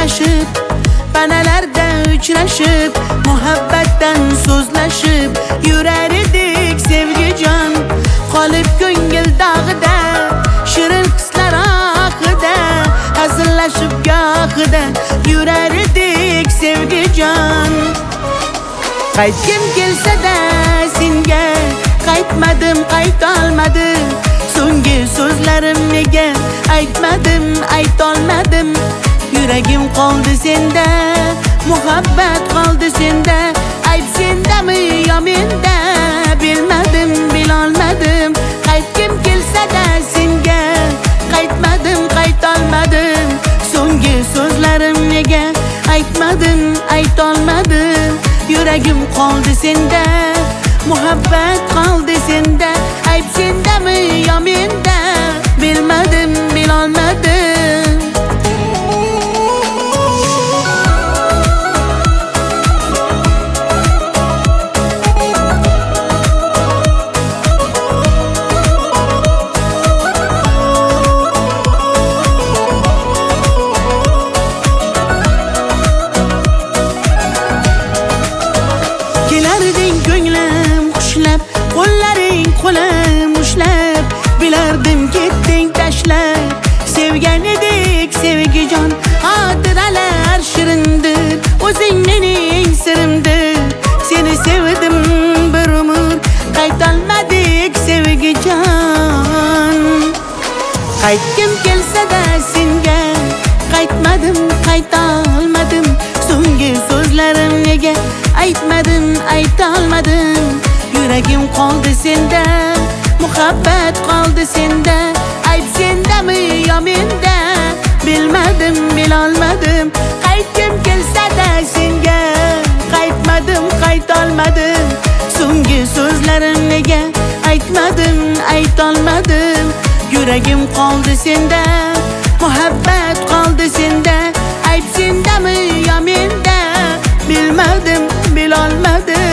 gaplashib, panalarda uchrashib, muhabbatdan so'zlashib yurar edik sevgijon. Qolib ko'ngil dog'ida, shirin hislar oqida, hazillashib gohida yurar edik sevgijon. Qaytgim kelsa-da senga, qaytmadim, qaytolmadim. So'nggi so'zlarim nega aytmadim, aytolmadim. Yuragim qoldi senda, muhabbat qoldi senda. Ayb sendami yo menda, bilmadim, bilolmadim. Qaytgim kelsa-da senga, qaytmadim, qaytolmadim. So'nggi so'zlarim nega aytmadim, aytolmadim. Yuragim qoldi senda, muhabbat qoldi senda. Ayb sendami yo menda, bilmadim, bilolmadim. Kelarding ko'nglim xushlab, qo'llaring qo'lim ushlab, bilardim ketding tashlab. Sevgan edik sevgijon, xotiralar shirindir, o'zing mening sirimdir. Seni sevdim bir umr, qaytolmadik sevgijon. Qaytgim kelsa-da senga, qaytmadim, qaytolmadim. So'nggi so'zlarim nega aytmadim, aytolmadim. Yuragim qoldi senda, muhabbat qoldi senda. Ayb sendami yo menda, bilmadim, bilolmadim. Qaytgim kelsa-da senga, qaytmadim, qaytolmadim. So'nggi so'zlarim nega aytmadim, aytolmadim. Yuragim qoldi senda, muhabbat qoldi senda. Ayb sendami yo menda, bilmadim, bilolmadim.